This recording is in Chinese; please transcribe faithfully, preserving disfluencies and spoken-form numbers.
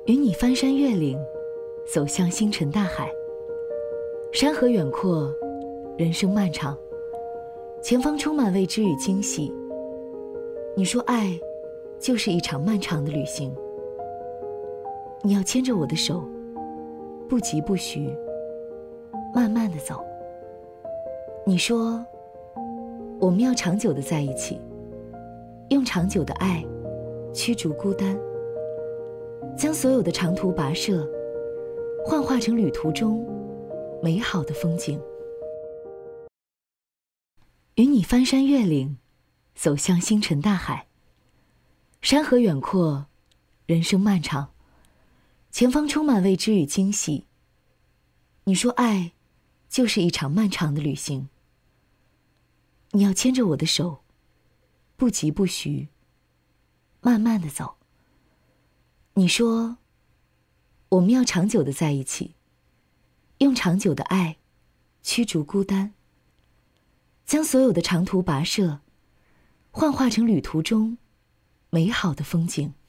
与你翻山越岭，走向星辰大海。山河远阔，人生漫长，前方充满未知与惊喜。你说爱就是一场漫长的旅行，你要牵着我的手，不急不徐，慢慢地走。你说我们要长久地在一起，用长久的爱驱逐孤单，将所有的长途跋涉幻化成旅途中美好的风景。与你翻山越岭，走向星辰大海。山河远阔，人生漫长，前方充满未知与惊喜。你说爱就是一场漫长的旅行，你要牵着我的手，不急不徐，慢慢地走。你说我们要长久地在一起，用长久的爱驱逐孤单，将所有的长途跋涉幻化成旅途中美好的风景。